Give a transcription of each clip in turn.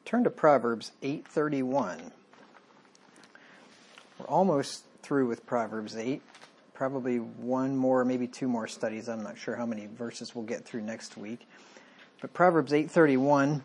turn to Proverbs 8:31. We're almost through with Proverbs 8. Probably one more, maybe two more studies. I'm not sure how many verses we'll get through next week. But Proverbs 8:31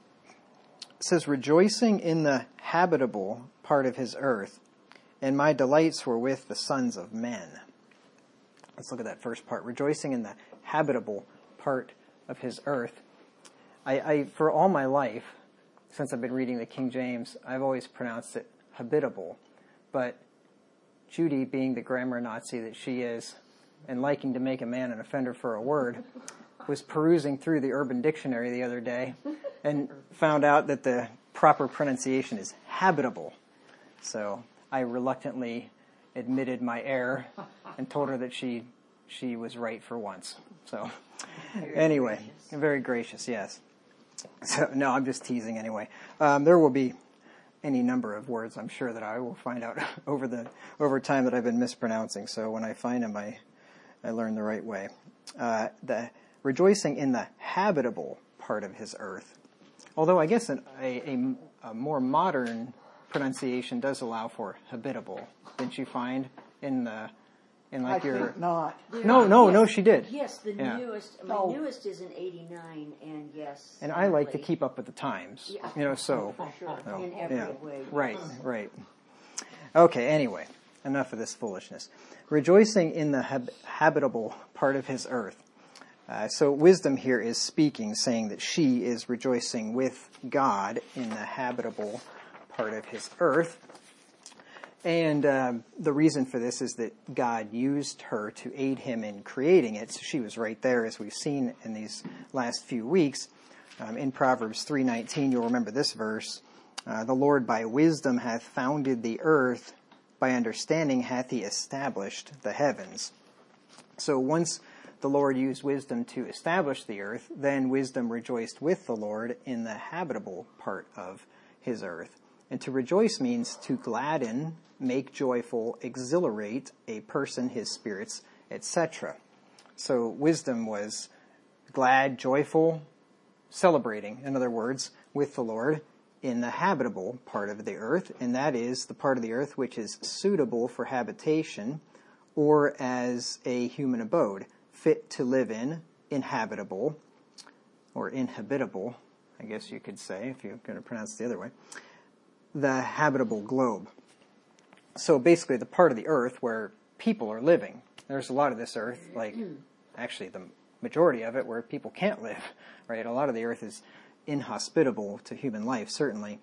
says, "Rejoicing in the habitable part of his earth, and my delights were with the sons of men." Let's look at that first part. Rejoicing in the habitable part of his earth. I for all my life, since I've been reading the King James, I've always pronounced it habitable. But Judy, being the grammar Nazi that she is, and liking to make a man an offender for a word, was perusing through the Urban Dictionary the other day and found out that the proper pronunciation is habitable. So I reluctantly admitted my error and told her that she was right for once. So anyway, very gracious, yes. So no, I'm just teasing anyway. There will be any number of words, I'm sure, that I will find out over time that I've been mispronouncing. So when I find them, I learn the right way. The rejoicing in the habitable part of his earth. Although I guess a more modern pronunciation does allow for habitable. Didn't you find I think not. No, she did. Yes, newest. My newest is an 89, and yes. And I like to keep up with the times. Yeah. So. For sure. In every way. Right. Okay, anyway, enough of this foolishness. Rejoicing in the habitable part of his earth. So wisdom here is speaking, saying that she is rejoicing with God in the habitable part of his earth. And the reason for this is that God used her to aid him in creating it. So she was right there, as we've seen in these last few weeks. In Proverbs 3:19, you'll remember this verse. The Lord by wisdom hath founded the earth, by understanding hath he established the heavens. So once the Lord used wisdom to establish the earth, then wisdom rejoiced with the Lord in the habitable part of his earth. And to rejoice means to gladden, make joyful, exhilarate a person, his spirits, etc. So wisdom was glad, joyful, celebrating, in other words, with the Lord in the habitable part of the earth, and that is the part of the earth which is suitable for habitation or as a human abode, fit to live in, inhabitable, or inhabitable, I guess you could say, if you're going to pronounce it the other way, the habitable globe. So basically the part of the earth where people are living. There's a lot of this earth, like actually the majority of it, where people can't live, right? A lot of the earth is inhospitable to human life, certainly.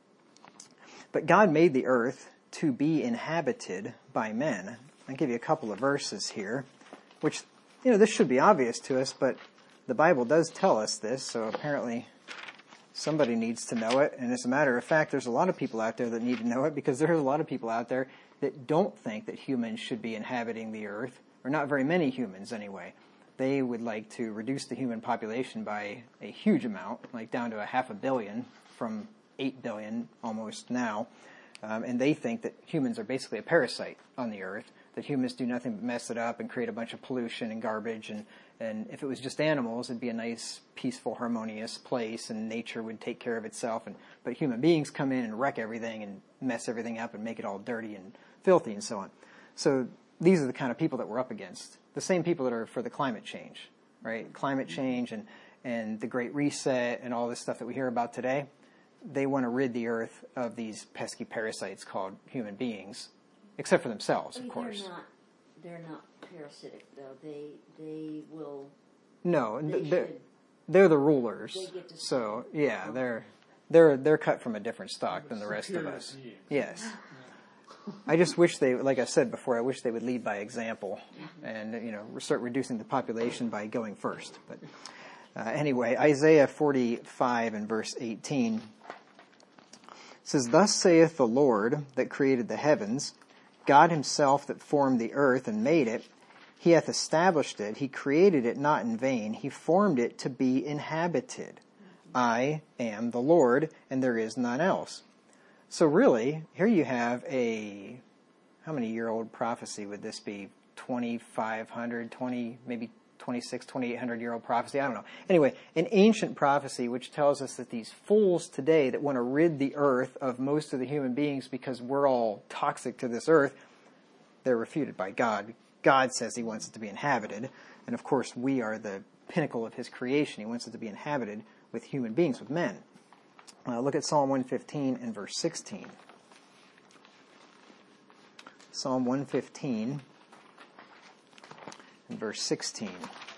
But God made the earth to be inhabited by men. I'll give you a couple of verses here, which, this should be obvious to us, but the Bible does tell us this, so apparently somebody needs to know it. And as a matter of fact, there's a lot of people out there that need to know it, because there are a lot of people out there that don't think that humans should be inhabiting the earth, or not very many humans anyway. They would like to reduce the human population by a huge amount, like down to 500 million from 8 billion almost now. And they think that humans are basically a parasite on the earth, that humans do nothing but mess it up and create a bunch of pollution and garbage. And if it was just animals, it'd be a nice, peaceful, harmonious place, and nature would take care of itself. But human beings come in and wreck everything and mess everything up and make it all dirty and filthy and so on. So these are the kind of people that we're up against. The same people that are for the climate change, right? Climate change and the Great Reset and all this stuff that we hear about today. They want to rid the earth of these pesky parasites called human beings, except for themselves, of course. They're not parasitic, though. They will. No, they're the rulers. They get to so yeah, they're cut from a different stock than the rest of us. Yes. I just wish like I said before, I wish they would lead by example and, start reducing the population by going first. But anyway, Isaiah 45 and verse 18 says, "Thus saith the Lord that created the heavens, God himself that formed the earth and made it. He hath established it. He created it not in vain. He formed it to be inhabited. I am the Lord, and there is none else." So really, here you have how many year old prophecy would this be? 2,500, maybe 2,800-year-old prophecy. I don't know. Anyway, an ancient prophecy which tells us that these fools today that want to rid the earth of most of the human beings because we're all toxic to this earth, they're refuted by God. God says he wants it to be inhabited. And of course, we are the pinnacle of his creation. He wants it to be inhabited with human beings, with men. Look at Psalm 115 and verse 16. Psalm 115 and verse 16.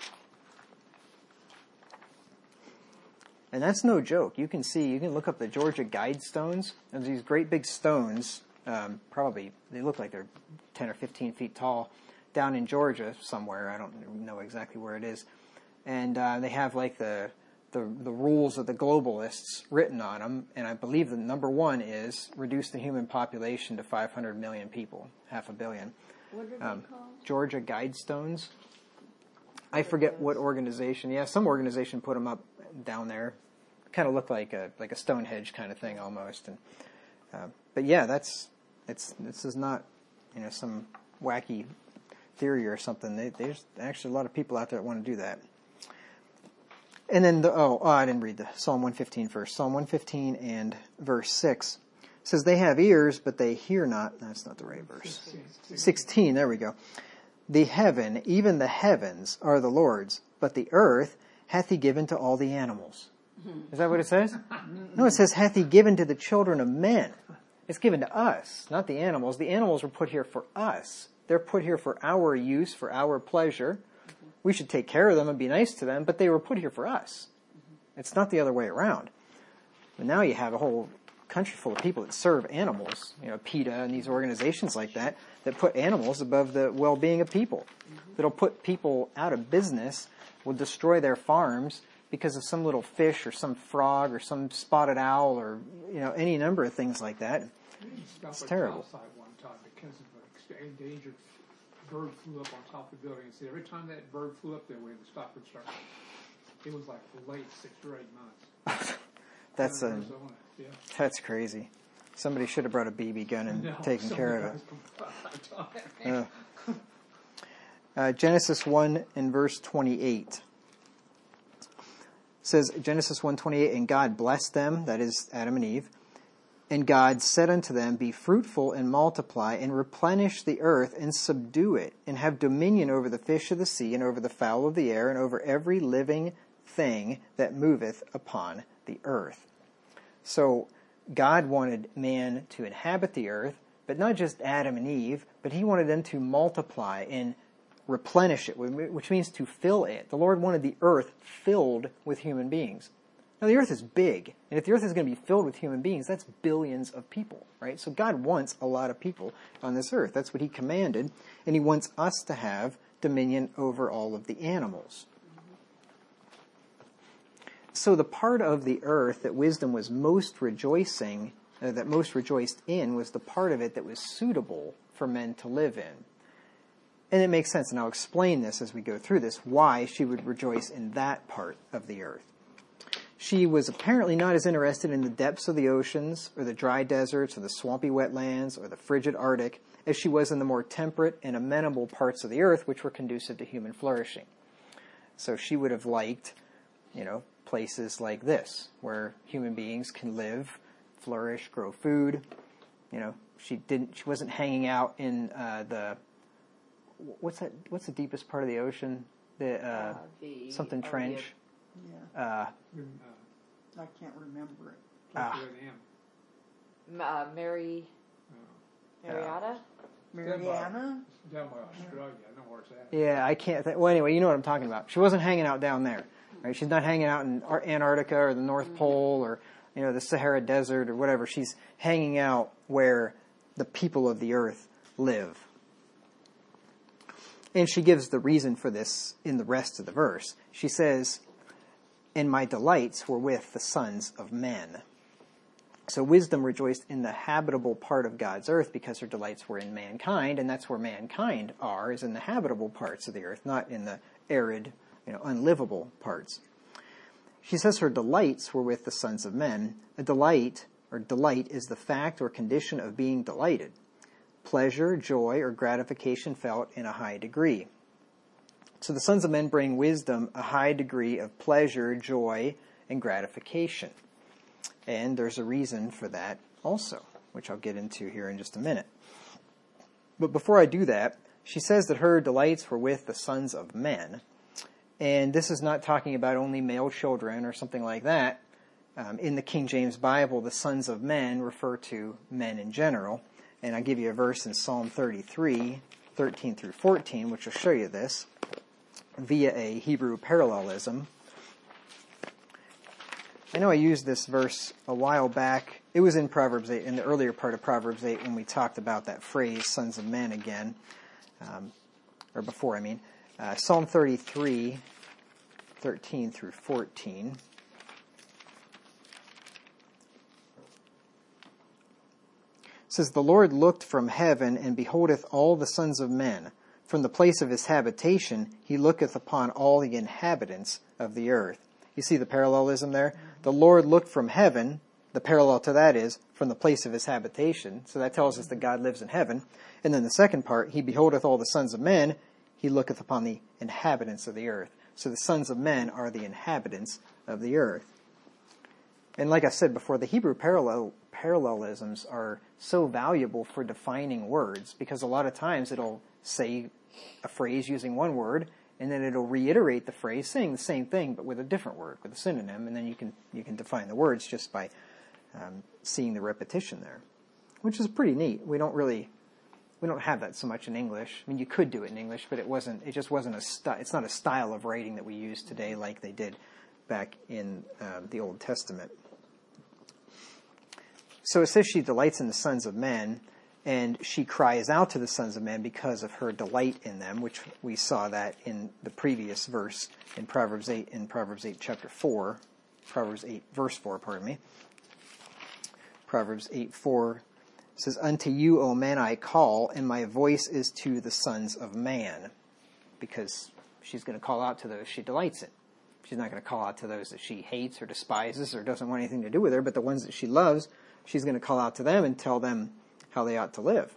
And that's no joke. You can look up the Georgia Guidestones. There's these great big stones, probably, they look like they're 10 or 15 feet tall, down in Georgia somewhere. I don't know exactly where it is. And they have like the rules of the globalists written on them, and I believe the number one is reduce the human population to 500 million people, 500 million. What are they called? Georgia Guidestones. I forget what organization. Yeah, some organization put them up down there. Kind of looked like a Stonehenge kind of thing almost. And but yeah, this is not some wacky theory or something. There's actually a lot of people out there that want to do that. And then I didn't read the Psalm 115 first. Psalm 115 and verse 6 says, they have ears, but they hear not. That's not the right verse. 16, there we go. The heaven, even the heavens, are the Lord's, but the earth hath he given to all the animals. Is that what it says? No, it says, hath he given to the children of men. It's given to us, not the animals. The animals were put here for us. They're put here for our use, for our pleasure. We should take care of them and be nice to them, but they were put here for us. It's not the other way around. But now you have a whole country full of people that serve animals, PETA and these organizations like that put animals above the well-being of people. That'll put people out of business, will destroy their farms because of some little fish or some frog or some spotted owl or, any number of things like that. It's terrible. One time because of an endangered bird flew up on top of the building, and said every time that bird flew up there, we had to stop construction. It was like late 6 or 8 months. That's crazy. Somebody should have brought a BB gun and taken care of it. Genesis 1 and verse 28 says, Genesis 1:28, and God blessed them, that is Adam and Eve, and God said unto them, be fruitful and multiply, and replenish the earth, and subdue it, and have dominion over the fish of the sea, and over the fowl of the air, and over every living thing that moveth upon the earth. So God wanted man to inhabit the earth, but not just Adam and Eve, but he wanted them to multiply and replenish it, which means to fill it. The Lord wanted the earth filled with human beings. Now, the earth is big, and if the earth is going to be filled with human beings, that's billions of people, right? So God wants a lot of people on this earth. That's what he commanded, and he wants us to have dominion over all of the animals. So the part of the earth that wisdom was most rejoiced in, was the part of it that was suitable for men to live in. And it makes sense, and I'll explain this as we go through this, why she would rejoice in that part of the earth. She was apparently not as interested in the depths of the oceans, or the dry deserts, or the swampy wetlands, or the frigid Arctic, as she was in the more temperate and amenable parts of the earth, which were conducive to human flourishing. So she would have liked, places like this, where human beings can live, flourish, grow food. She wasn't hanging out in what's the deepest part of the ocean? The something trench. Yeah. I can't remember it. Marietta? Mariana? Down by Australia. I know where it's at. Yeah, I can't. Well, anyway, you know what I'm talking about. She wasn't hanging out down there. Right? She's not hanging out in Antarctica or the North Pole or the Sahara Desert or whatever. She's hanging out where the people of the earth live. And she gives the reason for this in the rest of the verse. She says, and my delights were with the sons of men. So wisdom rejoiced in the habitable part of God's earth because her delights were in mankind, and that's where mankind is in the habitable parts of the earth, not in the arid, unlivable parts. She says her delights were with the sons of men. A delight, or delight, is the fact or condition of being delighted. Pleasure, joy, or gratification felt in a high degree. So the sons of men bring wisdom a high degree of pleasure, joy, and gratification. And there's a reason for that also, which I'll get into here in just a minute. But before I do that, she says that her delights were with the sons of men. And this is not talking about only male children or something like that. In the King James Bible, the sons of men refer to men in general. And I'll give you a verse in Psalm 33, 13 through 14, which will show you this via a Hebrew parallelism. I know I used this verse a while back. It was in Proverbs 8, in the earlier part of Proverbs 8, when we talked about that phrase, sons of men, again. Or before, I mean. Psalm 33, 13 through 14. It says, "The Lord looked from heaven, and beholdeth all the sons of men. From the place of his habitation, he looketh upon all the inhabitants of the earth." You see the parallelism there? The Lord looked from heaven. The parallel to that is from the place of his habitation. So that tells us that God lives in heaven. And then the second part, he beholdeth all the sons of men. He looketh upon the inhabitants of the earth. So the sons of men are the inhabitants of the earth. And like I said before, the Hebrew parallelisms are so valuable for defining words, because a lot of times it'll say a phrase using one word, and then it'll reiterate the phrase saying the same thing but with a different word, with a synonym, and then you can define the words just by seeing the repetition there, which is pretty neat. We don't have that so much in English. I mean, you could do it in English, but it just wasn't it's not a style of writing that we use today like they did back in the Old Testament. So it says she delights in the sons of men, and she cries out to the sons of men because of her delight in them, which we saw that in the previous verse in Proverbs 8, chapter 4, Proverbs 8, verse 4, pardon me. Proverbs 8:4 says, "Unto you, O men, I call, and my voice is to the sons of man." Because she's going to call out to those she delights in. She's not going to call out to those that she hates or despises or doesn't want anything to do with her, but the ones that she loves, she's going to call out to them and tell them how they ought to live.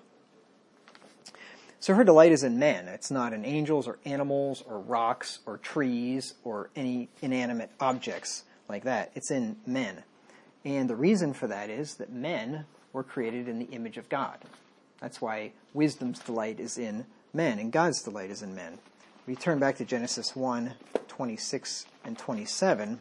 So her delight is in men. It's not in angels or animals or rocks or trees or any inanimate objects like that. It's in men. And the reason for that is that men were created in the image of God. That's why wisdom's delight is in men, and God's delight is in men. We turn back to Genesis 1, 26 and 27.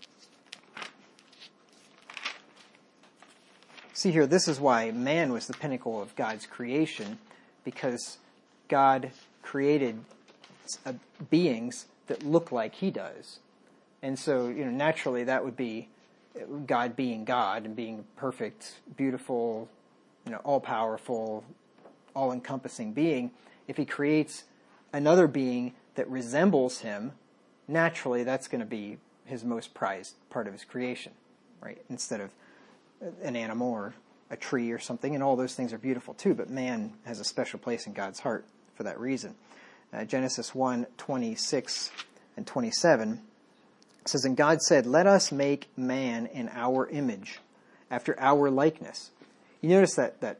See here, this is why man was the pinnacle of God's creation, because God created beings that look like he does. And so, naturally that would be God being God and being perfect, beautiful, all-powerful, all-encompassing being. If he creates another being that resembles him, naturally that's going to be his most prized part of his creation, right? Instead of an animal or a tree or something, and all those things are beautiful too, but man has a special place in God's heart for that reason. Genesis 1, 26 and 27 says, "And God said, Let us make man in our image, after our likeness." You notice that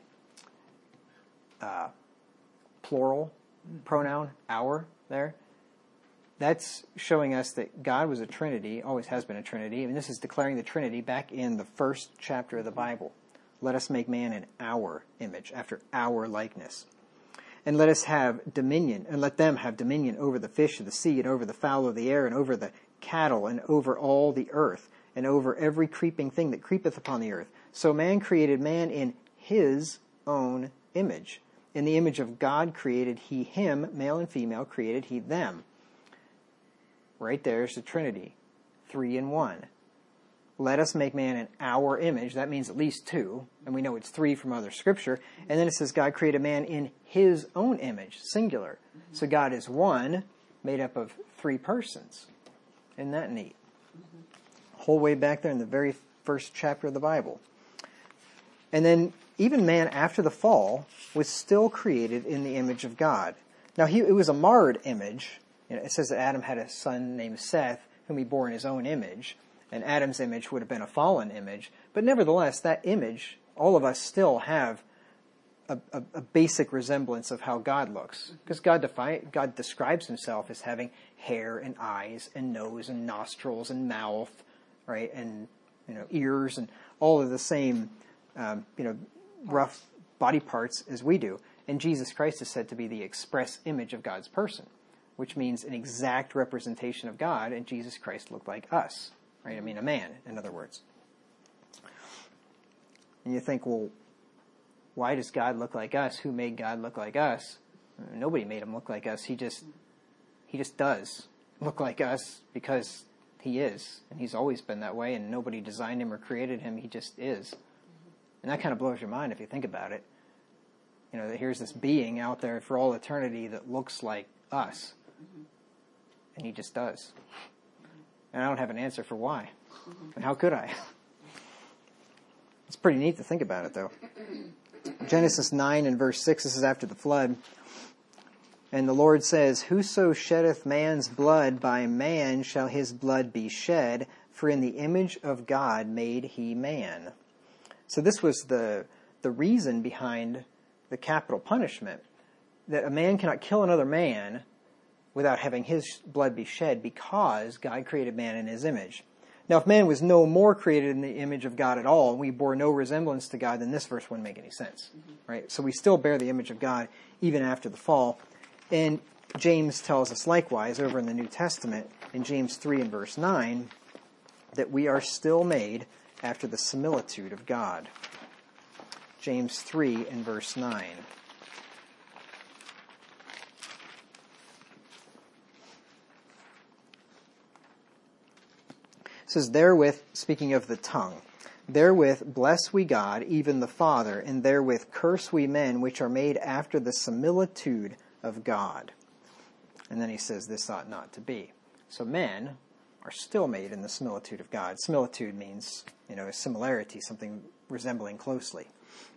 plural pronoun, our, there? That's showing us that God was a Trinity, always has been a Trinity, and this is declaring the Trinity back in the first chapter of the Bible. Let us make man in our image, after our likeness. "And let us have dominion, and let them have dominion over the fish of the sea, and over the fowl of the air, and over the cattle, and over all the earth, and over every creeping thing that creepeth upon the earth. So man created man in his own image. In the image of God created he him, male and female created he them." Right there's the Trinity, 3 in 1. Let us make man in our image. That means at least 2, and we know it's 3 from other scripture. And then it says God created man in his own image, singular. So God is one, made up of 3 persons. Isn't that neat? Whole way back there in the very first chapter of the Bible. And then even man after the fall was still created in the image of God. Now it was a marred image. It says that Adam had a son named Seth, whom he bore in his own image. And Adam's image would have been a fallen image. But nevertheless, that image, all of us still have a basic resemblance of how God looks. Because God describes himself as having hair and eyes and nose and nostrils and mouth, right? And, ears and all of the same, rough body parts as we do. And Jesus Christ is said to be the express image of God's person, which means an exact representation of God, and Jesus Christ looked like us, right? I mean, a man, in other words. And you think, well, why does God look like us? Who made God look like us? Nobody made him look like us. He just does look like us because he is. And he's always been that way, and nobody designed him or created him. He just is. And that kind of blows your mind if you think about it. That here's this being out there for all eternity that looks like us. And he just does. And I don't have an answer for why. And how could I? It's pretty neat to think about it, though. Genesis 9 and verse 6, this is after the flood. And the Lord says, "Whoso sheddeth man's blood, by man shall his blood be shed, for in the image of God made he man." So this was the reason behind the capital punishment, that a man cannot kill another man without having his blood be shed, because God created man in his image. Now, if man was no more created in the image of God at all, and we bore no resemblance to God, then this verse wouldn't make any sense, right? So we still bear the image of God even after the fall. And James tells us likewise over in the New Testament, in James 3 and verse 9, that we are still made after the similitude of God. James 3 and verse 9. It says, "Therewith," speaking of the tongue, "therewith bless we God, even the Father, and therewith curse we men which are made after the similitude of God." And then he says, "This ought not to be." So men are still made in the similitude of God. Similitude means, a similarity, something resembling closely.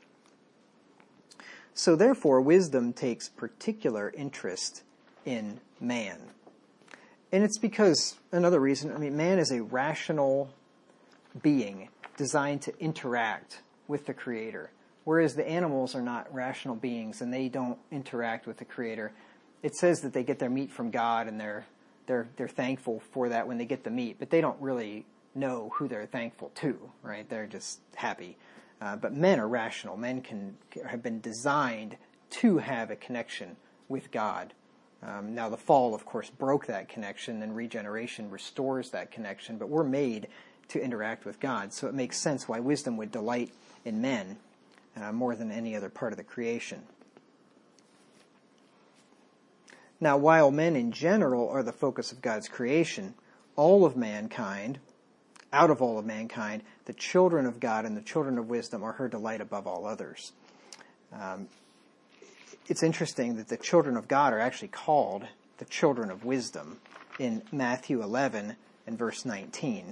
So therefore, wisdom takes particular interest in man. And it's because, another reason, man is a rational being designed to interact with the Creator, whereas the animals are not rational beings and they don't interact with the Creator. It says that they get their meat from God and they're thankful for that when they get the meat, but they don't really know who they're thankful to, right? They're just happy. But men are rational. Men have been designed to have a connection with God. Now the fall, of course, broke that connection, and regeneration restores that connection, but we're made to interact with God, so it makes sense why wisdom would delight in men more than any other part of the creation. Now, while men in general are the focus of God's creation, out of all of mankind, the children of God and the children of wisdom are her delight above all others. It's interesting that the children of God are actually called the children of wisdom in Matthew 11 and verse 19.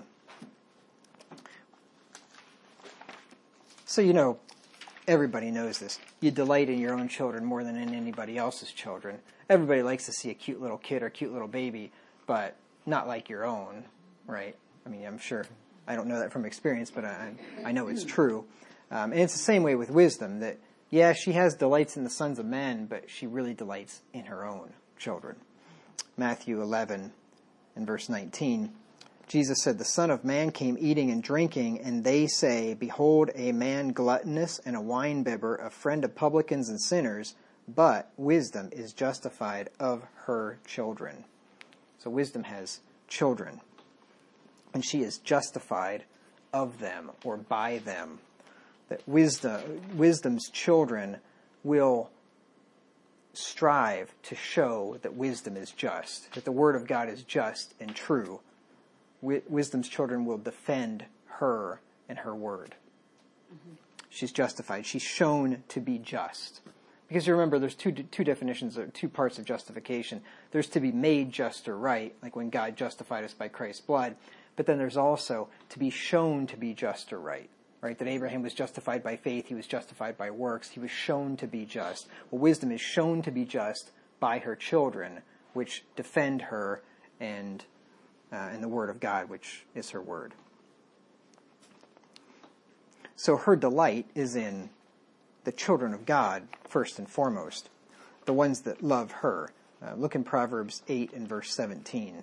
So, everybody knows this. You delight in your own children more than in anybody else's children. Everybody likes to see a cute little kid or cute little baby, but not like your own, right? I'm sure, I don't know that from experience, but I know it's true. And it's the same way with wisdom, that yeah, she has delights in the sons of men, but she really delights in her own children. Matthew 11 and verse 19, Jesus said, "The Son of Man came eating and drinking, and they say, Behold, a man gluttonous and a winebibber, a friend of publicans and sinners, but wisdom is justified of her children." So wisdom has children, and she is justified of them or by them. That wisdom's children will strive to show that wisdom is just, that the Word of God is just and true. Wisdom's children will defend her and her word. She's justified. She's shown to be just. Because you remember, there's two definitions, or two parts of justification. There's to be made just or right, like when God justified us by Christ's blood. But then there's also to be shown to be just or right. Right, that Abraham was justified by faith, he was justified by works, he was shown to be just. Well, wisdom is shown to be just by her children, which defend her, and the word of God, which is her word. So her delight is in the children of God first and foremost, the ones that love her. Look in Proverbs 8 and verse 17.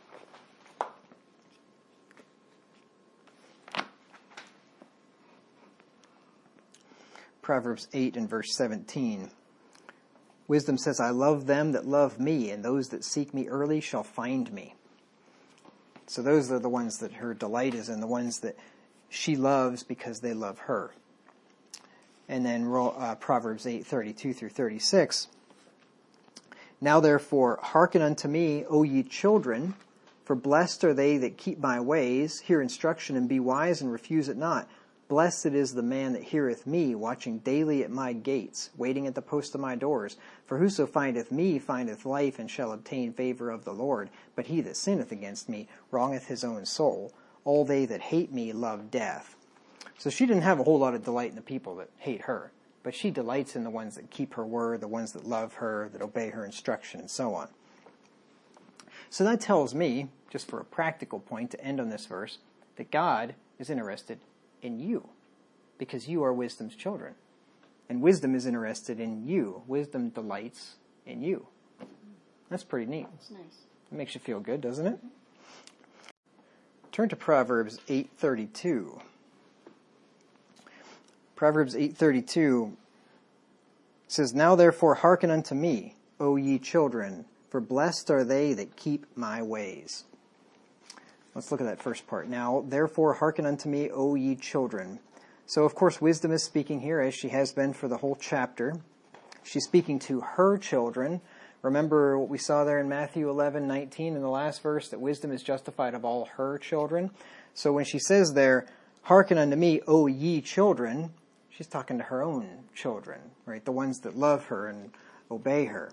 Proverbs 8 and verse 17. Wisdom says, I love them that love me, and those that seek me early shall find me. So those are the ones that her delight is in, the ones that she loves because they love her. And then Proverbs 8:32 through 36. Now therefore hearken unto me, O ye children, for blessed are they that keep my ways. Hear instruction and be wise, and refuse it not. Blessed is the man that heareth me, watching daily at my gates, waiting at the post of my doors. For whoso findeth me findeth life, and shall obtain favor of the Lord. But he that sinneth against me wrongeth his own soul. All they that hate me love death. So she didn't have a whole lot of delight in the people that hate her, but she delights in the ones that keep her word, the ones that love her, that obey her instruction, and so on. So that tells me, just for a practical point to end on this verse, that God is interested in you, because you are wisdom's children. And wisdom is interested in you. Wisdom delights in you. That's pretty neat. That's nice. It makes you feel good, doesn't it? Turn to Proverbs 8:32. Proverbs 8:32 says, Now therefore hearken unto me, O ye children, for blessed are they that keep my ways. Let's look at that first part. Now therefore hearken unto me, O ye children. So of course wisdom is speaking here, as she has been for the whole chapter. She's speaking to her children. Remember what we saw there in Matthew 11:19 in the last verse, that wisdom is justified of all her children. So when she says there, hearken unto me, O ye children, she's talking to her own children, right? The ones that love her and obey her.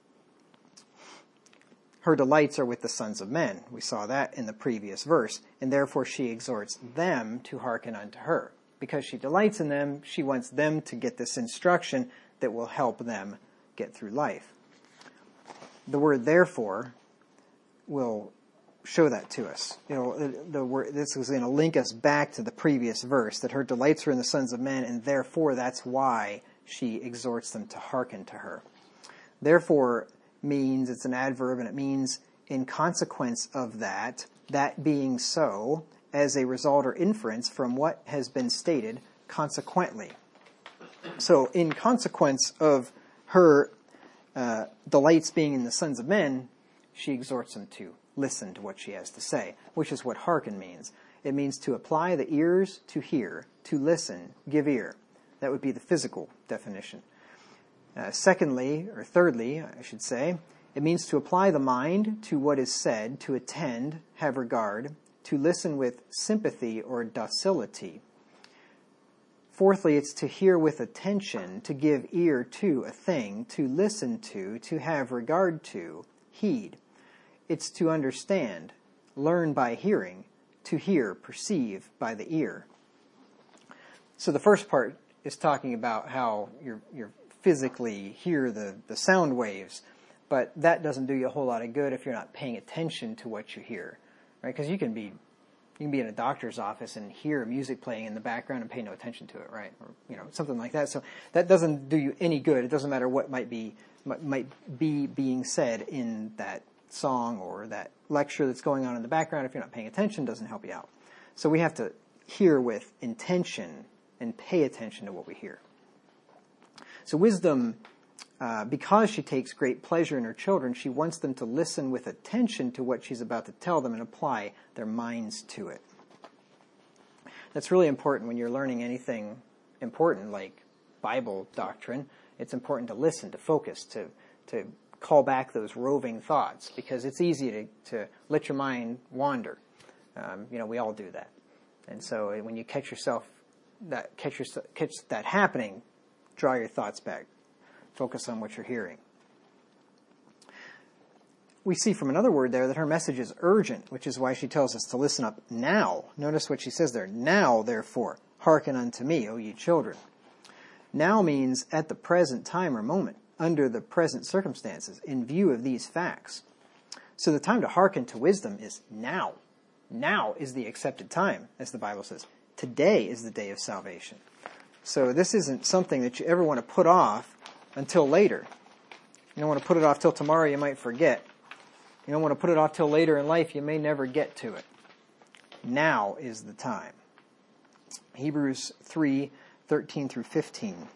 Her delights are with the sons of men. We saw that in the previous verse. And therefore she exhorts them to hearken unto her. Because she delights in them, she wants them to get this instruction that will help them get through life. The word therefore will show that to us. This is going to link us back to the previous verse, that her delights are in the sons of men, and therefore that's why she exhorts them to hearken to her. Therefore means, it's an adverb, and it means in consequence of that, that being so, as a result or inference from what has been stated consequently. So in consequence of her delights being in the sons of men, she exhorts them to listen to what she has to say, which is what hearken means. It means to apply the ears to hear, to listen, give ear. That would be the physical definition. Thirdly, I should say, it means to apply the mind to what is said, to attend, have regard, to listen with sympathy or docility. Fourthly, it's to hear with attention, to give ear to a thing, to listen to have regard to, heed. It's to understand, learn by hearing, to hear, perceive by the ear. So the first part is talking about how you're physically hear the sound waves, but that doesn't do you a whole lot of good if you're not paying attention to what you hear, right? Because you can be in a doctor's office and hear music playing in the background and pay no attention to it, right? Or something like that. So that doesn't do you any good. It doesn't matter what might be being said in that song or that lecture that's going on in the background. If you're not paying attention, it doesn't help you out. So we have to hear with intention and pay attention to what we hear. So wisdom, because she takes great pleasure in her children, she wants them to listen with attention to what she's about to tell them and apply their minds to it. That's really important when you're learning anything important like Bible doctrine. It's important to listen, to focus, to call back those roving thoughts, because it's easy to let your mind wander. We all do that. And so when you catch that happening, draw your thoughts back. Focus on what you're hearing. We see from another word there that her message is urgent, which is why she tells us to listen up now. Notice what she says there. Now, therefore, hearken unto me, O ye children. Now means at the present time or moment, under the present circumstances, in view of these facts. So the time to hearken to wisdom is now. Now is the accepted time, as the Bible says. Today is the day of salvation. So this isn't something that you ever want to put off until later. You don't want to put it off till tomorrow, you might forget. You don't want to put it off till later in life, you may never get to it. Now is the time. Hebrews 3:13 through 15.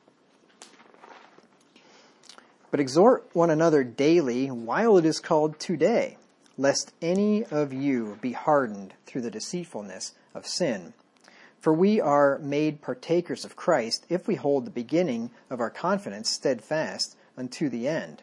But exhort one another daily while it is called today, lest any of you be hardened through the deceitfulness of sin. For we are made partakers of Christ if we hold the beginning of our confidence steadfast unto the end.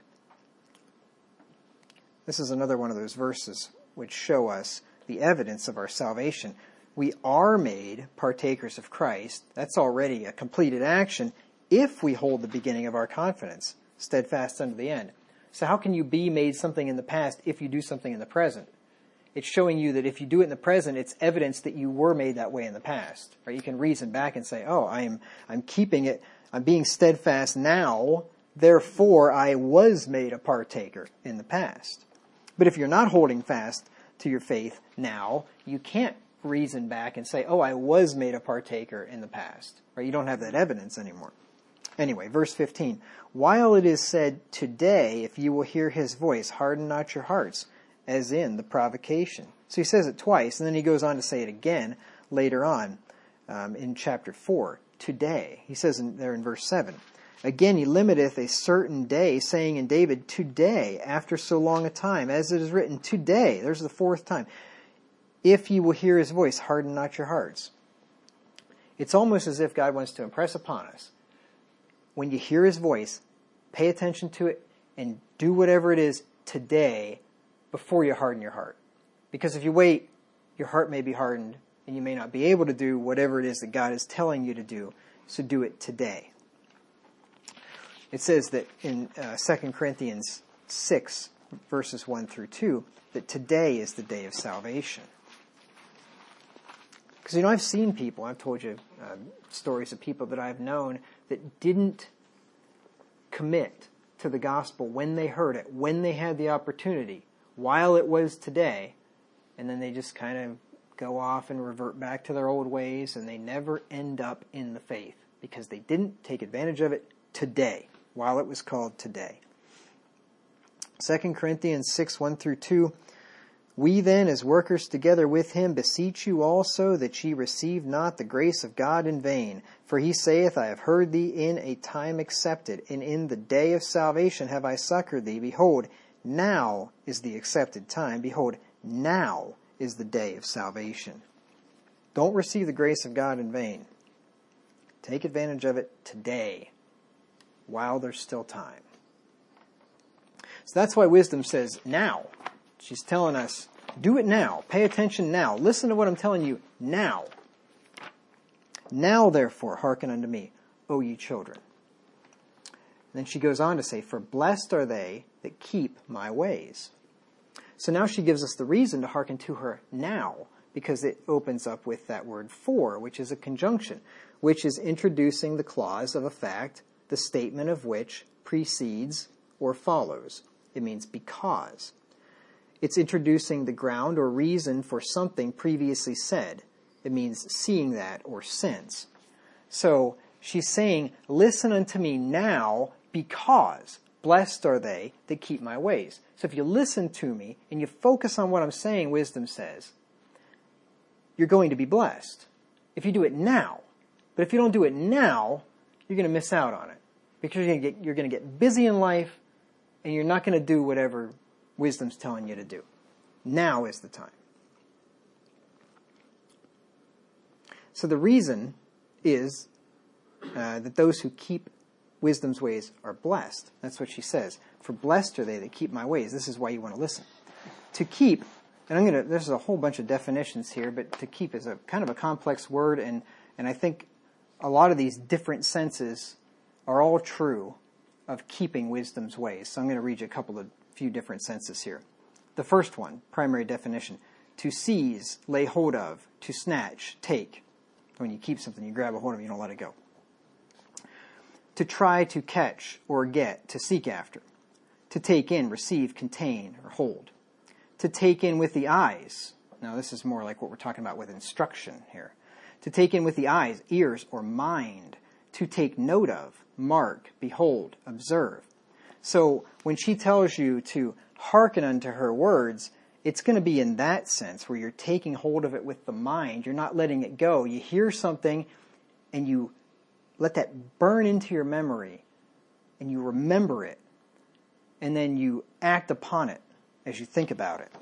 This is another one of those verses which show us the evidence of our salvation. We are made partakers of Christ. That's already a completed action if we hold the beginning of our confidence steadfast unto the end. So how can you be made something in the past if you do something in the present? It's showing you that if you do it in the present, it's evidence that you were made that way in the past. Right? You can reason back and say, oh, I'm keeping it, I'm being steadfast now, therefore I was made a partaker in the past. But if you're not holding fast to your faith now, you can't reason back and say, oh, I was made a partaker in the past. Right? You don't have that evidence anymore. Anyway, verse 15. While it is said, today, if you will hear his voice, harden not your hearts, as in the provocation. So he says it twice, and then he goes on to say it again later on in chapter 4. Today. He says there in verse 7. Again, he limiteth a certain day, saying in David, today, after so long a time, as it is written, today. There's the fourth time. If you will hear his voice, harden not your hearts. It's almost as if God wants to impress upon us. When you hear his voice, pay attention to it and do whatever it is today before you harden your heart. Because if you wait, your heart may be hardened and you may not be able to do whatever it is that God is telling you to do. So do it today. It says that in 2 Corinthians 6, verses 1 through 2, that today is the day of salvation. Because, I've seen people, I've told you stories of people that I've known that didn't commit to the gospel when they heard it, when they had the opportunity, while it was today, and then they just kind of go off and revert back to their old ways, and they never end up in the faith because they didn't take advantage of it today, while it was called today. 2 Corinthians 6, 1 through 2. We then, as workers together with him, beseech you also that ye receive not the grace of God in vain. For he saith, I have heard thee in a time accepted, and in the day of salvation have I succored thee. Behold, now is the accepted time. Behold, now is the day of salvation. Don't receive the grace of God in vain. Take advantage of it today, while there's still time. So that's why wisdom says now. She's telling us, do it now. Pay attention now. Listen to what I'm telling you now. Now, therefore, hearken unto me, O ye children. And then she goes on to say, for blessed are they that keep my ways. So now she gives us the reason to hearken to her now, because it opens up with that word for, which is a conjunction, which is introducing the clause of a fact, the statement of which precedes or follows. It means because. It's introducing the ground or reason for something previously said. It means seeing that or sense. So she's saying, listen unto me now because blessed are they that keep my ways. So if you listen to me and you focus on what I'm saying, wisdom says, you're going to be blessed. If you do it now. But if you don't do it now, you're going to miss out on it. Because you're going to get busy in life and you're not going to do whatever wisdom's telling you to do. Now is the time. So the reason is that those who keep wisdom's ways are blessed. That's what she says. For blessed are they that keep my ways. This is why you want to listen. To keep, and there's a whole bunch of definitions here, but to keep is a kind of a complex word, and I think a lot of these different senses are all true of keeping wisdom's ways. So I'm going to read you a few different senses here. The first one, primary definition, to seize, lay hold of, to snatch, take. When you keep something, you grab a hold of it, you don't let it go. To try to catch or get, to seek after. To take in, receive, contain, or hold. To take in with the eyes. Now this is more like what we're talking about with instruction here. To take in with the eyes, ears, or mind. to take note of, mark, behold, observe. So when she tells you to hearken unto her words, it's going to be in that sense where you're taking hold of it with the mind. You're not letting it go. You hear something and you let that burn into your memory and you remember it. And then you act upon it as you think about it.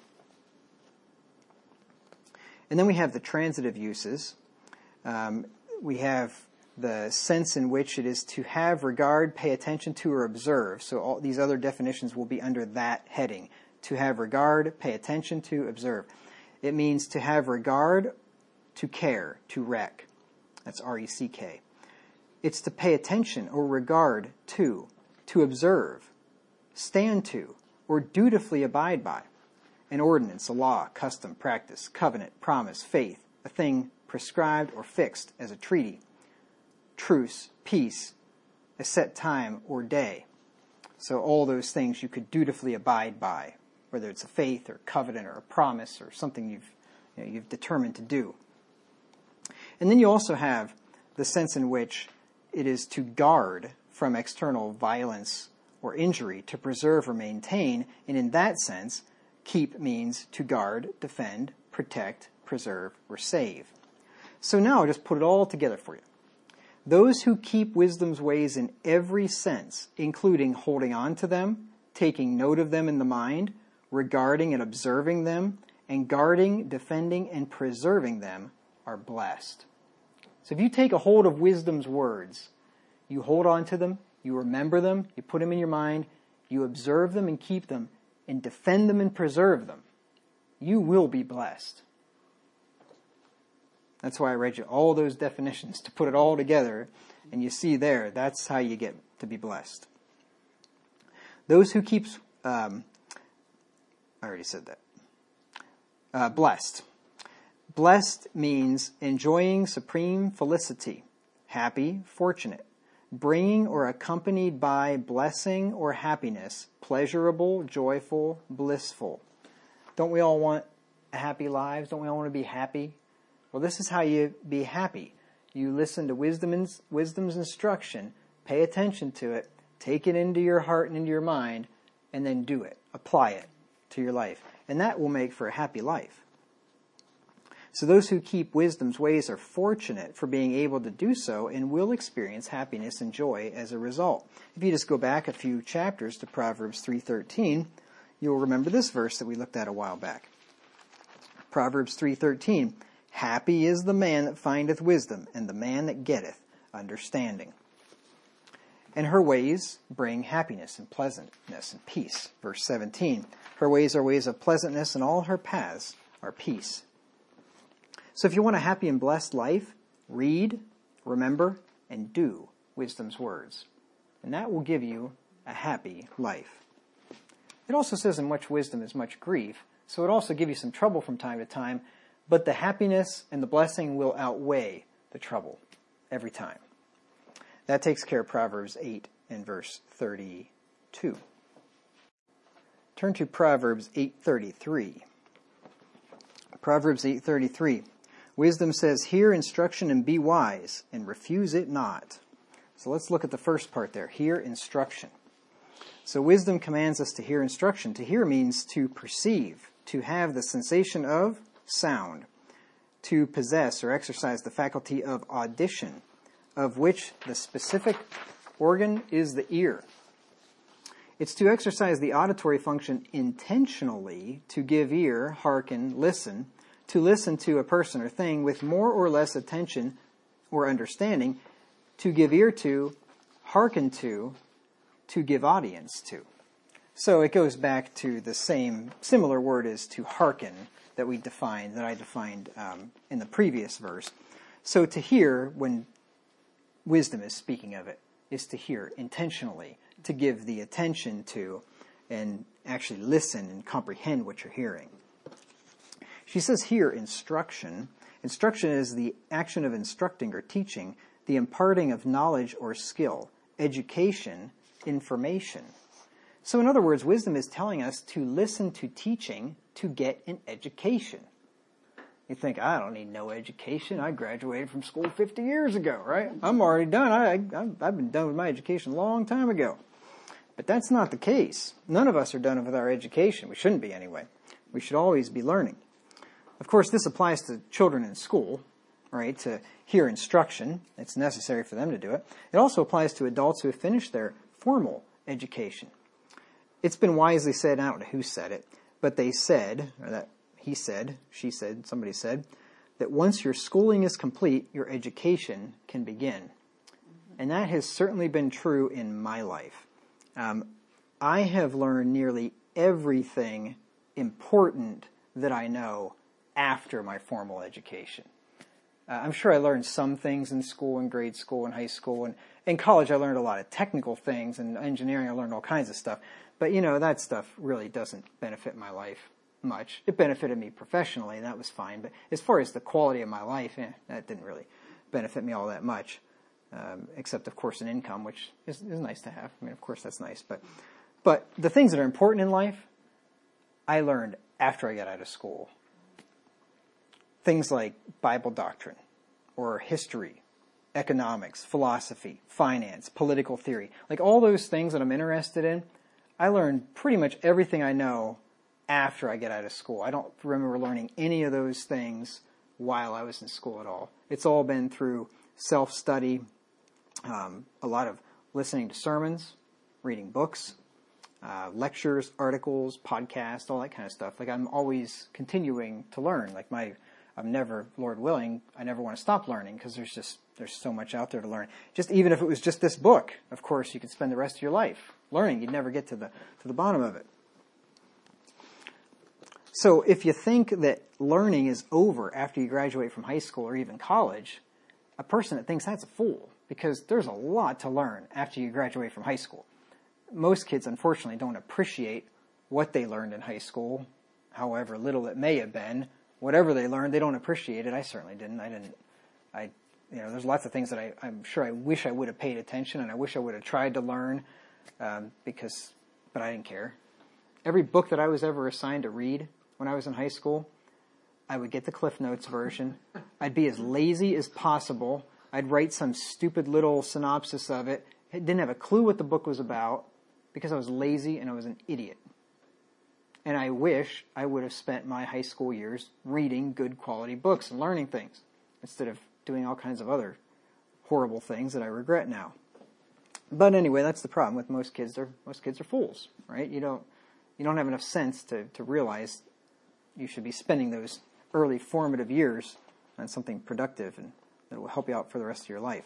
And then we have the transitive uses. We have the sense in which it is to have regard, pay attention to, or observe. So all these other definitions will be under that heading. To have regard, pay attention to, observe. It means to have regard, to care, to reck. That's R-E-C-K. It's to pay attention or regard to observe, stand to, or dutifully abide by. An ordinance, a law, custom, practice, covenant, promise, faith, a thing prescribed or fixed as a treaty, truce, peace, a set time or day. So all those things you could dutifully abide by, whether it's a faith or covenant or a promise or something you've determined to do. And then you also have the sense in which it is to guard from external violence or injury, to preserve or maintain, and in that sense, keep means to guard, defend, protect, preserve, or save. So now I'll just put it all together for you. Those who keep wisdom's ways in every sense, including holding on to them, taking note of them in the mind, regarding and observing them, and guarding, defending, and preserving them, are blessed. So if you take a hold of wisdom's words, you hold on to them, you remember them, you put them in your mind, you observe them and keep them, and defend them and preserve them, you will be blessed. That's why I read you all those definitions to put it all together, and you see there, that's how you get to be blessed. Those who keep, I already said that. Blessed. Blessed means enjoying supreme felicity, happy, fortunate, bringing or accompanied by blessing or happiness, pleasurable, joyful, blissful. Don't we all want happy lives? Don't we all want to be happy? Well, this is how you be happy. You listen to wisdom's instruction, pay attention to it, take it into your heart and into your mind, and then do it. Apply it to your life. And that will make for a happy life. So those who keep wisdom's ways are fortunate for being able to do so and will experience happiness and joy as a result. If you just go back a few chapters to Proverbs 3:13, you'll remember this verse that we looked at a while back. Proverbs 3:13, happy is the man that findeth wisdom, and the man that getteth understanding. And her ways bring happiness and pleasantness and peace. Verse 17, her ways are ways of pleasantness, and all her paths are peace. So if you want a happy and blessed life, read, remember, and do wisdom's words. And that will give you a happy life. It also says in much wisdom is much grief, so it also give you some trouble from time to time, but the happiness and the blessing will outweigh the trouble every time. That takes care of Proverbs 8 and verse 32. Turn to Proverbs 8:33. Proverbs 8:33. Wisdom says, hear instruction and be wise, and refuse it not. So let's look at the first part there. Hear instruction. So wisdom commands us to hear instruction. To hear means to perceive, to have the sensation of sound, to possess or exercise the faculty of audition, of which the specific organ is the ear. It's to exercise the auditory function intentionally, to give ear, hearken, listen, to listen to a person or thing with more or less attention or understanding, to give ear to, hearken to give audience to. So it goes back to the similar word as to hearken that I defined in the previous verse. So to hear, when wisdom is speaking of it, is to hear intentionally, to give the attention to, and actually listen and comprehend what you're hearing. She says here instruction. Instruction is the action of instructing or teaching, the imparting of knowledge or skill, education, information. So in other words, wisdom is telling us to listen to teaching to get an education. You think, I don't need no education. I graduated from school 50 years ago, right? I'm already done. I've been done with my education a long time ago. But that's not the case. None of us are done with our education. We shouldn't be anyway. We should always be learning. Of course, this applies to children in school, right, to hear instruction. It's necessary for them to do it. It also applies to adults who have finished their formal education. It's been wisely said, I don't know who said it, but they said, or that he said, she said, somebody said, that once your schooling is complete, your education can begin. And that has certainly been true in my life. I have learned nearly everything important that I know after my formal education. I'm sure I learned some things in school, in grade school, in high school, and in college I learned a lot of technical things, and engineering I learned all kinds of stuff. But that stuff really doesn't benefit my life much. It benefited me professionally, and that was fine. But as far as the quality of my life, that didn't really benefit me all that much, except, of course, an income, which is nice to have. I mean, of course, that's nice. But the things that are important in life, I learned after I got out of school. Things like Bible doctrine, or history, economics, philosophy, finance, political theory. Like all those things that I'm interested in, I learned pretty much everything I know after I get out of school. I don't remember learning any of those things while I was in school at all. It's all been through self-study, a lot of listening to sermons, reading books, lectures, articles, podcasts, all that kind of stuff. Like I'm always continuing to learn. Like I'm never, Lord willing, I never want to stop learning because there's so much out there to learn. Just even if it was just this book, of course, you could spend the rest of your life learning. You'd never get to the bottom of it. So if you think that learning is over after you graduate from high school or even college, a person that thinks that's a fool, because there's a lot to learn after you graduate from high school. Most kids, unfortunately, don't appreciate what they learned in high school, however little it may have been. Whatever they learned, they don't appreciate it. I certainly didn't. There's lots of things that I'm sure I wish I would have paid attention, and I wish I would have tried to learn, but I didn't care. Every book that I was ever assigned to read when I was in high school, I would get the Cliff Notes version. I'd be as lazy as possible. I'd write some stupid little synopsis of it. I didn't have a clue what the book was about because I was lazy and I was an idiot. And I wish I would have spent my high school years reading good quality books and learning things instead of doing all kinds of other horrible things that I regret now. But anyway, that's the problem with most kids. Most kids are fools, right? You don't have enough sense to realize you should be spending those early formative years on something productive and that will help you out for the rest of your life.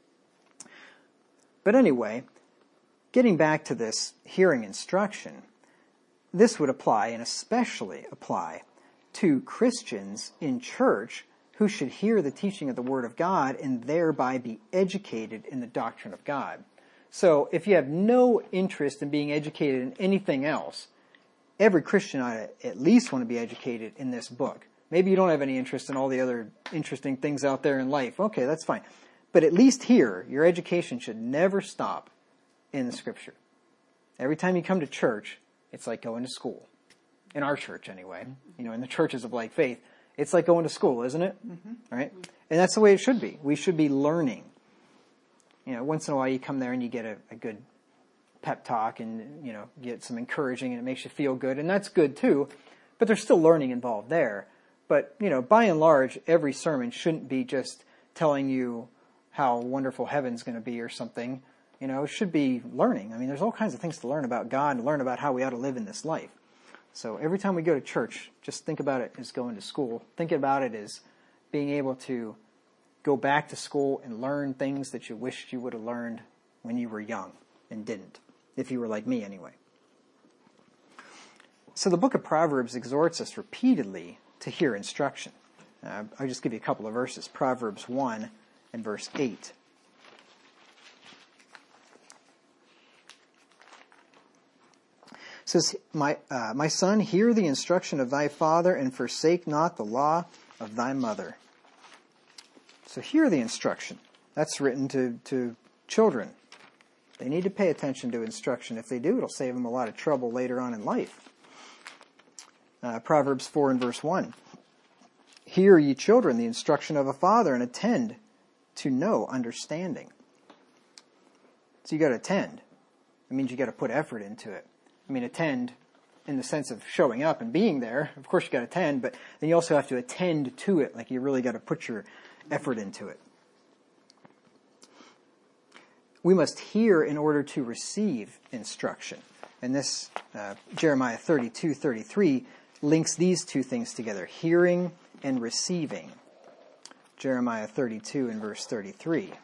But anyway, getting back to this hearing instruction, this would apply, and especially apply, to Christians in church who should hear the teaching of the Word of God and thereby be educated in the doctrine of God. So if you have no interest in being educated in anything else, every Christian ought to at least want to be educated in this book. Maybe you don't have any interest in all the other interesting things out there in life. Okay, that's fine. But at least here, your education should never stop in the Scripture. Every time you come to church, it's like going to school. In our church, anyway. In the churches of Like Faith, it's like going to school, isn't it? Mm-hmm. Right? And that's the way it should be. We should be learning. Once in a while you come there and you get a good pep talk and, get some encouraging and it makes you feel good. And that's good too. But there's still learning involved there. But, by and large, every sermon shouldn't be just telling you how wonderful heaven's going to be or something. It should be learning. I mean, there's all kinds of things to learn about God and learn about how we ought to live in this life. So every time we go to church, just think about it as going to school. Think about it as being able to go back to school and learn things that you wished you would have learned when you were young and didn't, if you were like me anyway. So the book of Proverbs exhorts us repeatedly to hear instruction. I'll just give you a couple of verses. Proverbs 1 and verse 8. It says, my son, hear the instruction of thy father, and forsake not the law of thy mother. So hear the instruction. That's written to children. They need to pay attention to instruction. If they do, it'll save them a lot of trouble later on in life. Proverbs 4 and verse 1. Hear, ye children, the instruction of a father, and attend to know understanding. So you got to attend. It means you got to put effort into it. I mean, attend in the sense of showing up and being there. Of course you got to attend, but then you also have to attend to it. Like you really got to put your effort into it. We must hear in order to receive instruction. And this, Jeremiah 32:33, links these two things together, hearing and receiving. Jeremiah 32 and verse 33.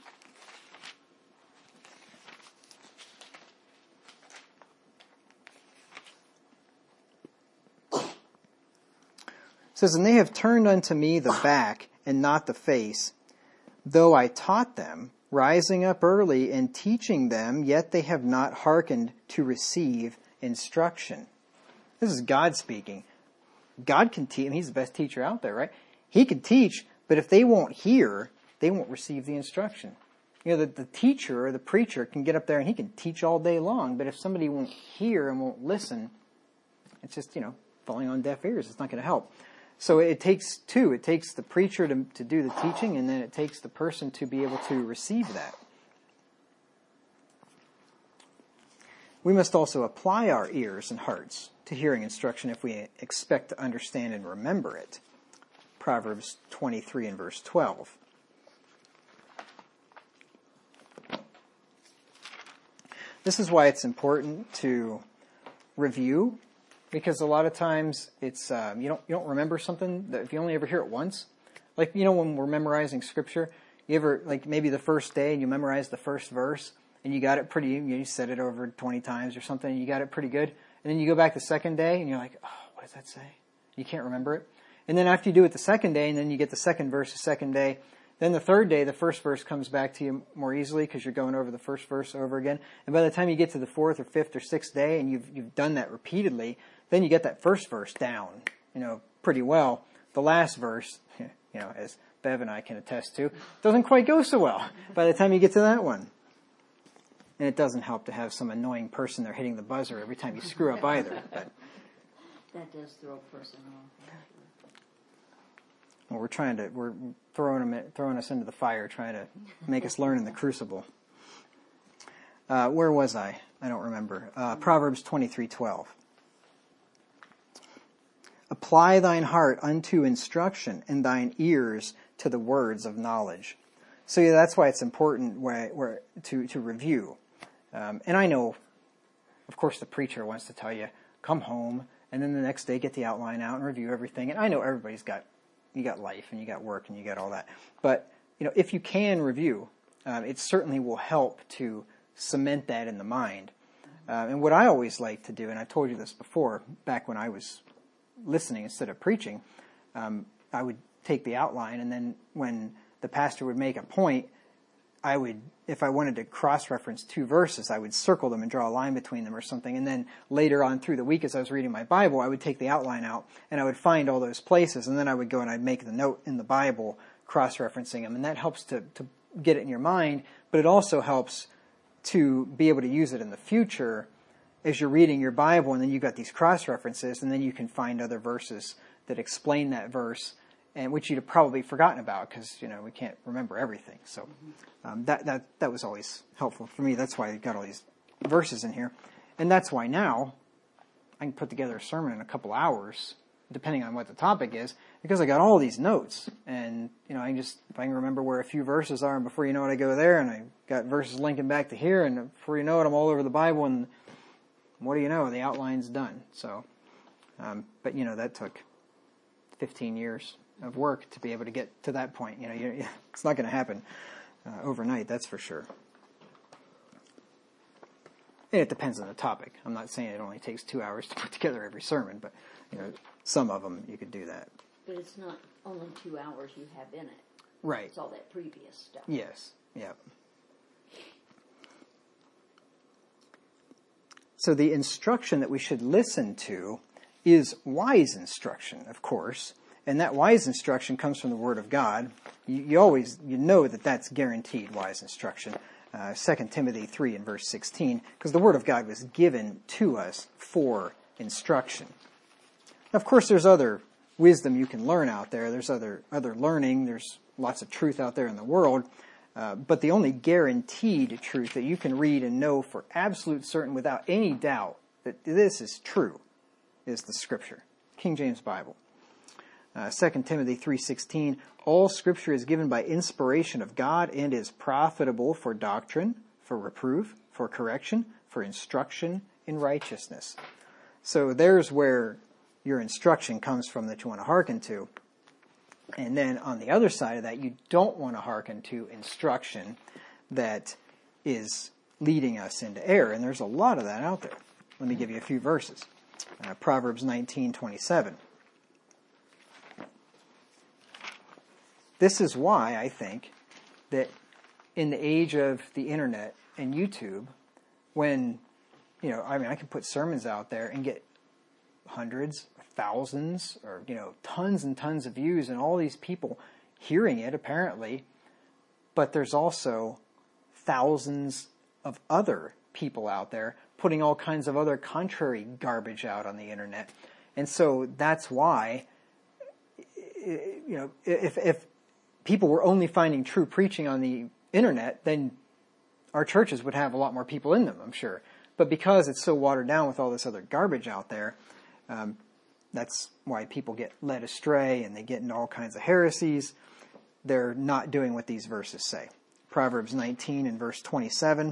It says, and they have turned unto me the back and not the face, though I taught them, rising up early and teaching them, yet they have not hearkened to receive instruction. This is God speaking. God can teach, and he's the best teacher out there, right? He can teach, but if they won't hear, they won't receive the instruction. You know, the teacher or the preacher can get up there and he can teach all day long, but if somebody won't hear and won't listen, it's just, falling on deaf ears. It's not going to help. So it takes two. It takes the preacher to do the teaching, and then it takes the person to be able to receive that. We must also apply our ears and hearts to hearing instruction if we expect to understand and remember it. Proverbs 23 and verse 12. This is why it's important to review, because a lot of times it's you don't remember something that if you only ever hear it once. Like when we're memorizing scripture, you ever maybe the first day and you memorize the first verse and you got it pretty. You said it over 20 times or something. And you got it pretty good, and then you go back the second day and you're like, oh, what does that say? You can't remember it. And then after you do it the second day, and then you get the second verse the second day, then the third day the first verse comes back to you more easily because you're going over the first verse over again. And by the time you get to the fourth or fifth or sixth day and you've done that repeatedly, then you get that first verse down, pretty well. The last verse, as Bev and I can attest to, doesn't quite go so well by the time you get to that one. And it doesn't help to have some annoying person there hitting the buzzer every time you screw up either. But that does throw a person off. Well, we're throwing us into the fire, trying to make us learn in the crucible. Where was I? I don't remember. Proverbs 23:12. Apply thine heart unto instruction, and thine ears to the words of knowledge. So that's why it's important to review. And I know, of course, the preacher wants to tell you, come home, and then the next day get the outline out and review everything. And I know everybody's you got life and you got work and you got all that. But, if you can review, it certainly will help to cement that in the mind. And what I always like to do, and I told you this before, back when I was listening instead of preaching, I would take the outline, and then when the pastor would make a point, if I wanted to cross-reference two verses, I would circle them and draw a line between them or something. And then later on through the week as I was reading my Bible, I would take the outline out and I would find all those places. And then I would go and I'd make the note in the Bible cross-referencing them. And that helps to get it in your mind, but it also helps to be able to use it in the future as you're reading your Bible, and then you've got these cross-references, and then you can find other verses that explain that verse, and which you'd have probably forgotten about because, we can't remember everything. So that was always helpful for me. That's why I got all these verses in here. And that's why now I can put together a sermon in a couple hours, depending on what the topic is, because I got all these notes. And, if I can remember where a few verses are, and before you know it, I go there, and I got verses linking back to here, and before you know it, I'm all over the Bible, and what do you know? The outline's done. So, but that took 15 years of work to be able to get to that point. It's not going to happen overnight, that's for sure. And it depends on the topic. I'm not saying it only takes 2 hours to put together every sermon, but some of them you could do that. But it's not only 2 hours you have in it. Right. It's all that previous stuff. Yes. Yep. So the instruction that we should listen to is wise instruction, of course. And that wise instruction comes from the Word of God. You know that that's guaranteed wise instruction. 2 Timothy 3 and verse 16, because the Word of God was given to us for instruction. Of course, there's other wisdom you can learn out there. There's other learning. There's lots of truth out there in the world. But the only guaranteed truth that you can read and know for absolute certain without any doubt that this is true is the Scripture, King James Bible. 2 Timothy 3:16, all Scripture is given by inspiration of God and is profitable for doctrine, for reproof, for correction, for instruction in righteousness. So there's where your instruction comes from that you want to hearken to. And then on the other side of that, you don't want to hearken to instruction that is leading us into error. And there's a lot of that out there. Let me give you a few verses. Proverbs 19:27. This is why I think that in the age of the internet and YouTube, when, I can put sermons out there and get hundreds, thousands, or, tons and tons of views and all these people hearing it, apparently, but there's also thousands of other people out there putting all kinds of other contrary garbage out on the internet. And so that's why, if people were only finding true preaching on the internet, then our churches would have a lot more people in them, I'm sure. But because it's so watered down with all this other garbage out there, that's why people get led astray and they get into all kinds of heresies. They're not doing what these verses say. Proverbs 19 and verse 27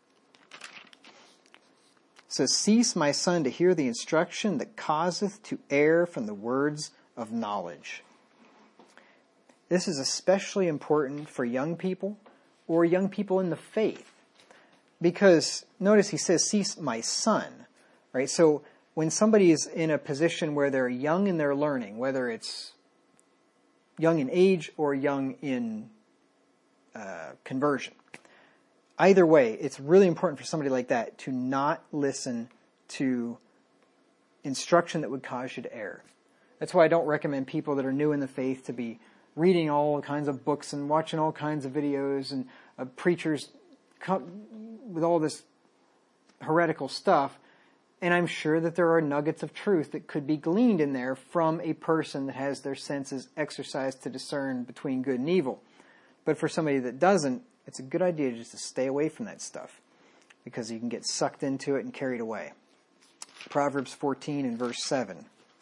says, cease, my son, to hear the instruction that causeth to err from the words of knowledge. This is especially important for young people or young people in the faith. Because notice he says, cease, my son. Right? So when somebody is in a position where they're young in their learning, whether it's young in age or young in conversion, either way, it's really important for somebody like that to not listen to instruction that would cause you to err. That's why I don't recommend people that are new in the faith to be reading all kinds of books and watching all kinds of videos and preachers with all this heretical stuff. And I'm sure that there are nuggets of truth that could be gleaned in there from a person that has their senses exercised to discern between good and evil. But for somebody that doesn't, it's a good idea just to stay away from that stuff because you can get sucked into it and carried away. Proverbs 14 and verse 7.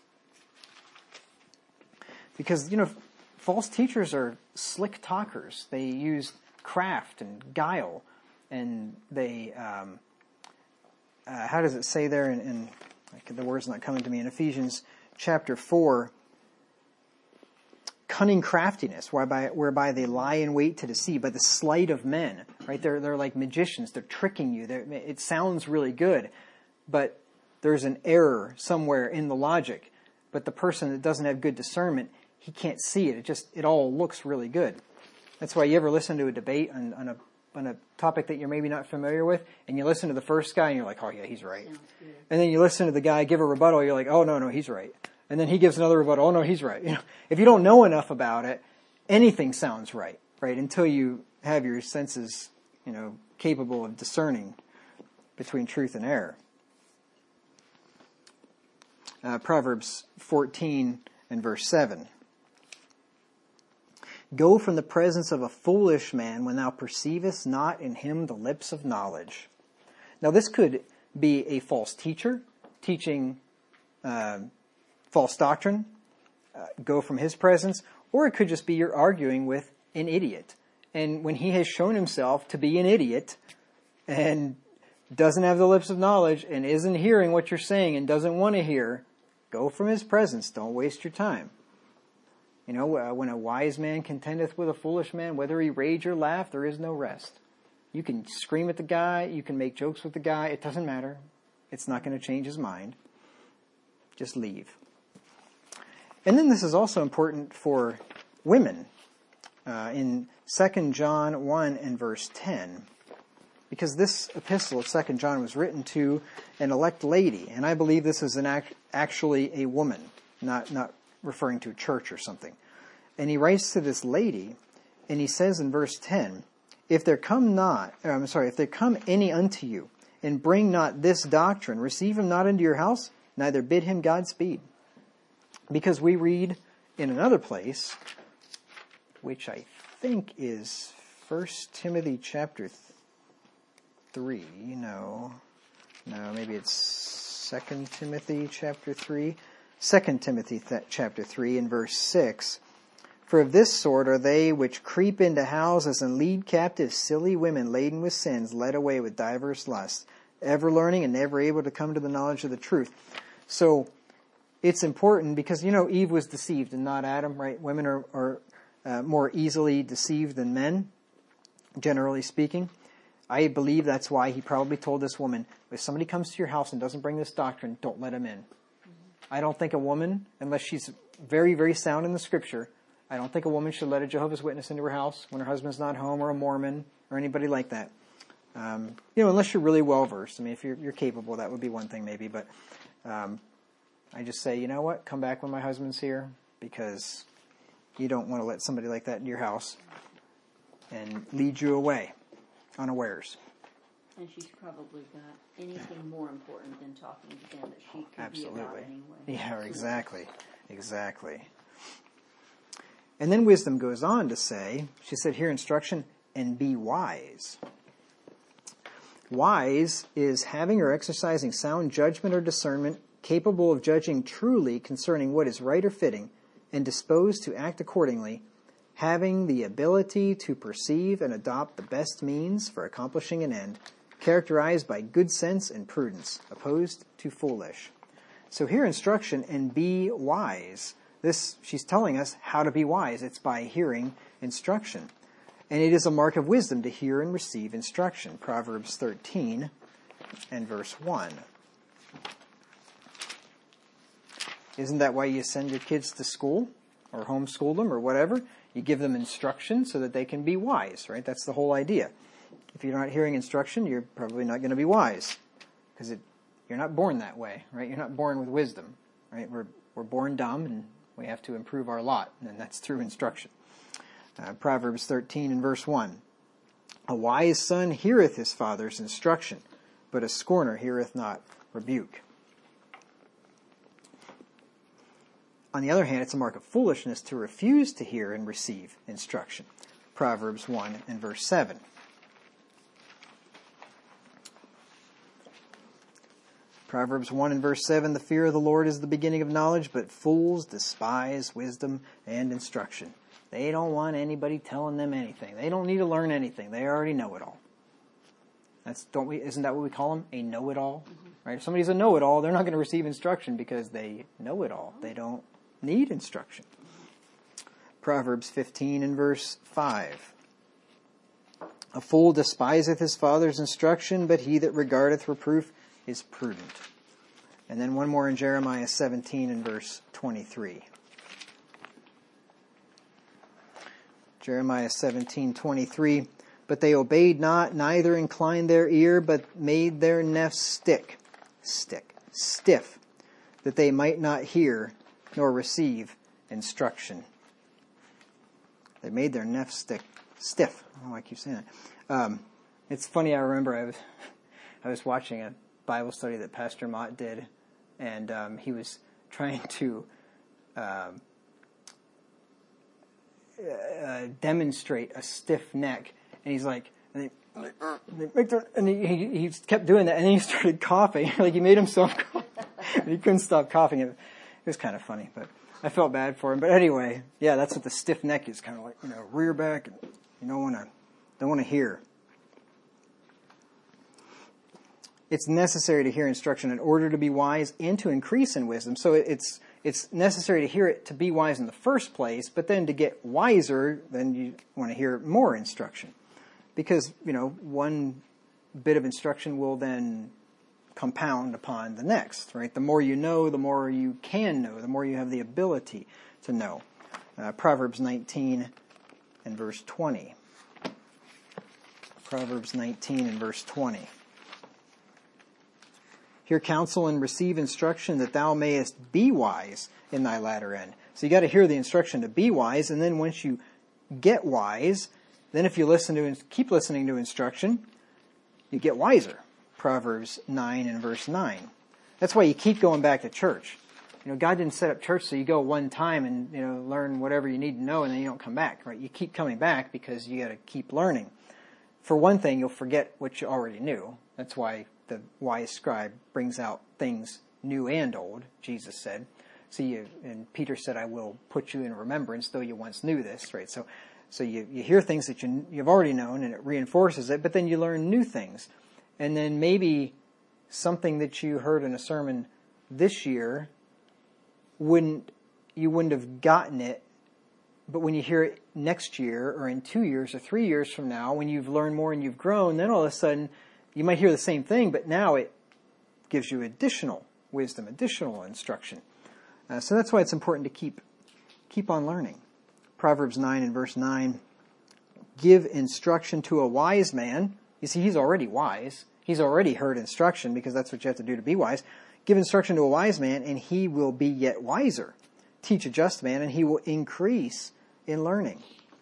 Because, false teachers are slick talkers. They use craft and guile, and they, how does it say there in the word's not coming to me, in Ephesians chapter 4, cunning craftiness, whereby they lie in wait to deceive, by the sleight of men, right? They're like magicians. They're tricking you. It sounds really good, but there's an error somewhere in the logic. But the person that doesn't have good discernment, he can't see it. It all looks really good. That's why you ever listen to a debate on a topic that you're maybe not familiar with, and you listen to the first guy and you're like, oh yeah, he's right. And then you listen to the guy give a rebuttal, you're like, oh no, he's right. And then he gives another rebuttal, oh no, he's right. If you don't know enough about it, anything sounds right? Until you have your senses, capable of discerning between truth and error. Proverbs 14 and verse 7. Go from the presence of a foolish man when thou perceivest not in him the lips of knowledge. Now this could be a false teacher teaching false doctrine. Go from his presence. Or it could just be you're arguing with an idiot. And when he has shown himself to be an idiot and doesn't have the lips of knowledge and isn't hearing what you're saying and doesn't want to hear, go from his presence. Don't waste your time. When a wise man contendeth with a foolish man, whether he rage or laugh, there is no rest. You can scream at the guy, you can make jokes with the guy, it doesn't matter. It's not going to change his mind. Just leave. And then this is also important for women. In 2 John 1 and verse 10, because this epistle of 2 John was written to an elect lady, and I believe this is actually a woman, not referring to a church or something. And he writes to this lady, and he says in verse 10, if there come any unto you, and bring not this doctrine, receive him not into your house, neither bid him Godspeed. Because we read in another place, which I think is 1 Timothy chapter 3. No, maybe it's 2 Timothy chapter 3. 2 Timothy chapter 3 and verse 6. For of this sort are they which creep into houses and lead captive silly women laden with sins, led away with diverse lusts, ever learning and never able to come to the knowledge of the truth. So it's important because, Eve was deceived and not Adam, right? Women are more easily deceived than men, generally speaking. I believe that's why he probably told this woman, if somebody comes to your house and doesn't bring this doctrine, don't let him in. I don't think a woman, unless she's very, very sound in the scripture, I don't think a woman should let a Jehovah's Witness into her house when her husband's not home, or a Mormon or anybody like that. Unless you're really well versed. I mean, if you're capable, that would be one thing maybe. But I just say, you know what? Come back when my husband's here, because you don't want to let somebody like that in your house and lead you away unawares. And she's probably got anything more important than talking to them that she could be about anyway. Yeah, exactly. And then wisdom goes on to say, she said, hear instruction and be wise. Wise is having or exercising sound judgment or discernment, capable of judging truly concerning what is right or fitting, and disposed to act accordingly, having the ability to perceive and adopt the best means for accomplishing an end, characterized by good sense and prudence, opposed to foolish. So hear instruction and be wise. She's telling us how to be wise. It's by hearing instruction. And it is a mark of wisdom to hear and receive instruction. Proverbs 13 and verse 1. Isn't that why you send your kids to school or homeschool them or whatever? You give them instruction so that they can be wise, right? That's the whole idea. If you're not hearing instruction, you're probably not going to be wise, because you're not born that way, right? You're not born with wisdom, right? We're born dumb, and we have to improve our lot, and that's through instruction. Proverbs 13 and verse 1. A wise son heareth his father's instruction, but a scorner heareth not rebuke. On the other hand, it's a mark of foolishness to refuse to hear and receive instruction. Proverbs 1 and verse 7. Proverbs 1 and verse 7, the fear of the Lord is the beginning of knowledge, but fools despise wisdom and instruction. They don't want anybody telling them anything. They don't need to learn anything. They already know it all. Isn't that what we call them? A know-it-all? Mm-hmm. Right? If somebody's a know-it-all, they're not going to receive instruction because they know it all. They don't need instruction. Proverbs 15 and verse 5. A fool despiseth his father's instruction, but he that regardeth reproof is prudent. And then one more in Jeremiah 17 and verse 23. Jeremiah 17:23. But they obeyed not, neither inclined their ear, but made their neck stiff, that they might not hear nor receive instruction. They made their neck stiff. I don't know why I keep saying that. It's funny, I remember I was watching a Bible study that Pastor Mott did, and he was trying to demonstrate a stiff neck, and he's like, and he kept doing that, and then he started coughing, like he made himself cough, and he couldn't stop coughing. It was kind of funny, but I felt bad for him. But anyway, yeah, that's what the stiff neck is, kind of like, rear back, and you don't want to hear. It's necessary to hear instruction in order to be wise and to increase in wisdom. So it's necessary to hear it to be wise in the first place, but then to get wiser, then you want to hear more instruction. Because, one bit of instruction will then compound upon the next, right? The more you know, the more you can know, the more you have the ability to know. Proverbs 19 and verse 20. Proverbs 19 and verse 20. Hear counsel and receive instruction that thou mayest be wise in thy latter end. So you got to hear the instruction to be wise, and then once you get wise, then if you keep listening to instruction, you get wiser. Proverbs 9 and verse 9. That's why you keep going back to church. God didn't set up church so you go one time and, learn whatever you need to know and then you don't come back, right? You keep coming back because you got to keep learning. For one thing, you'll forget what you already knew. That's why the wise scribe brings out things new and old, Jesus said. And Peter said, I will put you in remembrance, though you once knew this, right? So you hear things that you've already known and it reinforces it, but then you learn new things. And then maybe something that you heard in a sermon this year, you wouldn't have gotten it, but when you hear it next year or in 2 years or 3 years from now, when you've learned more and you've grown, then all of a sudden you might hear the same thing, but now it gives you additional wisdom, additional instruction. So that's why it's important to keep on learning. Proverbs 9 and verse 9, give instruction to a wise man. You see, he's already wise. He's already heard instruction because that's what you have to do to be wise. Give instruction to a wise man and he will be yet wiser. Teach a just man and he will increase in learning.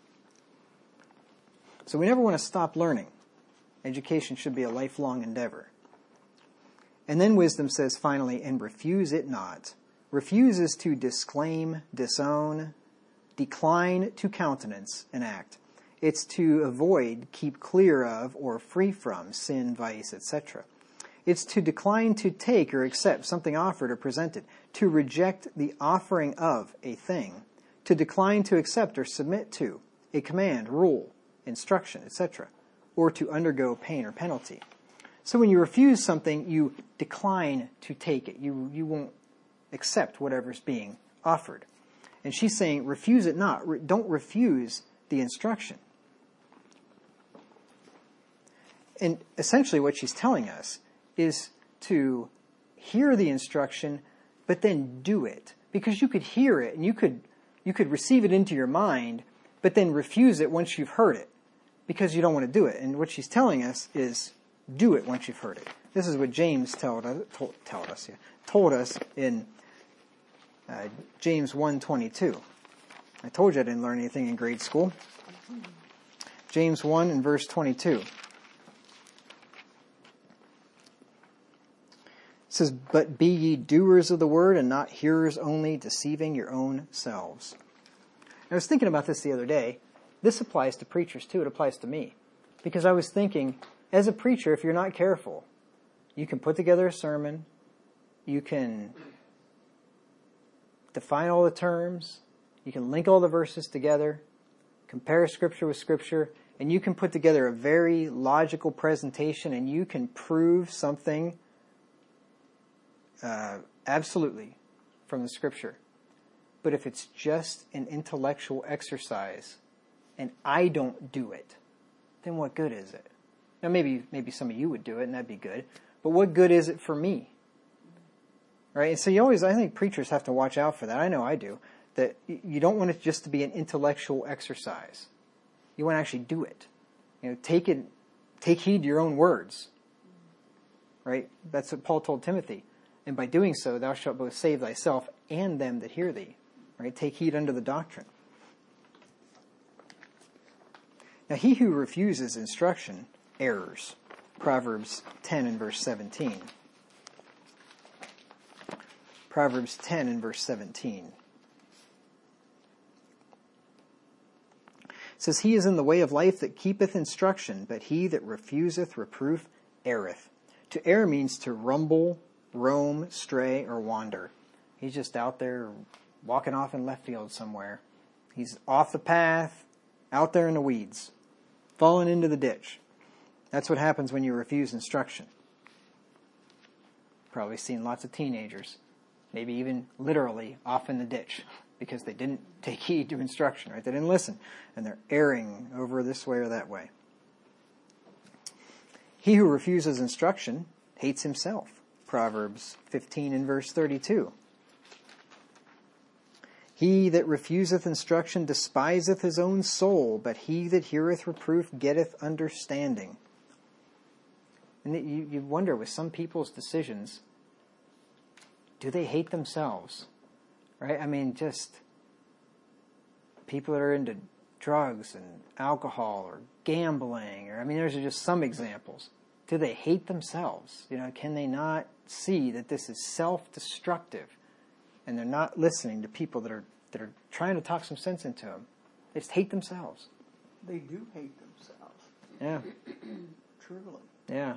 So we never want to stop learning. Education should be a lifelong endeavor. And then wisdom says finally, and refuse it not. Refuse is to disclaim, disown, decline to countenance an act. It's to avoid, keep clear of, or free from sin, vice, etc. It's to decline to take or accept something offered or presented, to reject the offering of a thing, to decline to accept or submit to a command, rule, instruction, etc., or to undergo pain or penalty. So when you refuse something, you decline to take it. You won't accept whatever's being offered. And she's saying, refuse it not. Don't refuse the instruction. And essentially what she's telling us is to hear the instruction, but then do it. Because you could hear it and you could receive it into your mind, but then refuse it once you've heard it because you don't want to do it. And what she's telling us is do it once you've heard it. This is what James told us in James 1:22. I told you I didn't learn anything in grade school. James 1 and verse 22. It says, but be ye doers of the word and not hearers only, deceiving your own selves. I was thinking about this the other day. This applies to preachers too. It applies to me. Because I was thinking, as a preacher, if you're not careful, you can put together a sermon, you can define all the terms, you can link all the verses together, compare scripture with scripture, and you can put together a very logical presentation and you can prove something absolutely from the scripture. But if it's just an intellectual exercise and I don't do it, then what good is it? Now maybe some of you would do it and that'd be good, but what good is it for me? Right? And so I think preachers have to watch out for that. I know I do. That you don't want it just to be an intellectual exercise. You want to actually do it. Take heed to your own words. Right? That's what Paul told Timothy. And by doing so, thou shalt both save thyself and them that hear thee. Right? Take heed unto the doctrine. Now, he who refuses instruction errs. Proverbs 10 and verse 17. Proverbs 10 and verse 17. It says, he is in the way of life that keepeth instruction, but he that refuseth reproof erreth. To err means to rumble, roam, stray, or wander. He's just out there walking off in left field somewhere. He's off the path, out there in the weeds, falling into the ditch. That's what happens when you refuse instruction. Probably seen lots of teenagers, maybe even literally off in the ditch because they didn't take heed to instruction, right? They didn't listen, and they're erring over this way or that way. He who refuses instruction hates himself. Proverbs 15 and verse 32. He that refuseth instruction despiseth his own soul, but he that heareth reproof getteth understanding. And you wonder with some people's decisions, do they hate themselves? Right? I mean, just people that are into drugs and alcohol or gambling, or there's just some examples. Do they hate themselves? Can they not see that this is self-destructive? and they're not listening to people that are trying to talk some sense into them. They just hate themselves. They do hate themselves. Yeah. Truly. Yeah.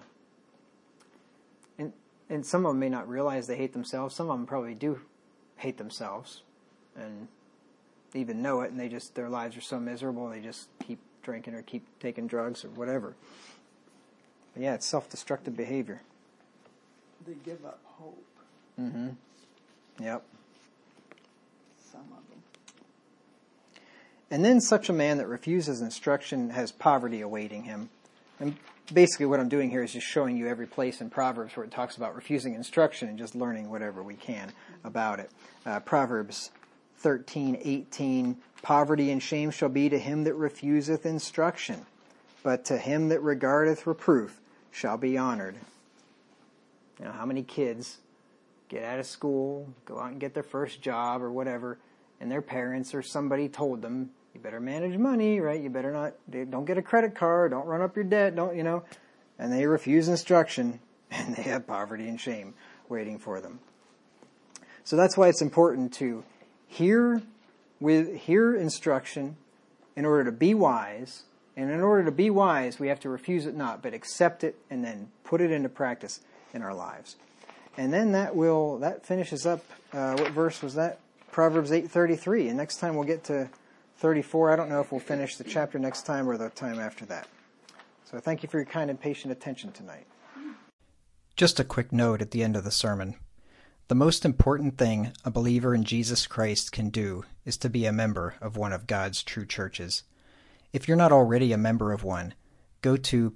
And some of them may not realize they hate themselves. Some of them probably do hate themselves and even know it, and their lives are so miserable they just keep drinking or keep taking drugs or whatever. But yeah, it's self-destructive behavior. They give up hope. Mm-hmm. Yep. Some of them. And then such a man that refuses instruction has poverty awaiting him. And basically what I'm doing here is just showing you every place in Proverbs where it talks about refusing instruction and just learning whatever we can about it. Proverbs 13:18, poverty and shame shall be to him that refuseth instruction, but to him that regardeth reproof shall be honored. You know, how many kids get out of school, go out and get their first job or whatever, and their parents or somebody told them, you better manage money, right? You better not, don't get a credit card, don't run up your debt, and they refuse instruction, and they have poverty and shame waiting for them. So that's why it's important to hear instruction in order to be wise, and in order to be wise, we have to refuse it not, but accept it and then put it into practice in our lives. And then that finishes up, what verse was that? Proverbs 8:33. And next time we'll get to 34. I don't know if we'll finish the chapter next time or the time after that. So thank you for your kind and patient attention tonight. Just a quick note at the end of the sermon. The most important thing a believer in Jesus Christ can do is to be a member of one of God's true churches. If you're not already a member of one, go to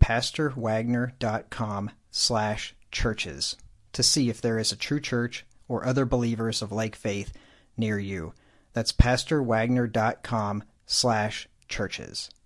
pastorwagner.com/churches to see if there is a true church or other believers of like faith near you. That's pastorwagner.com/churches.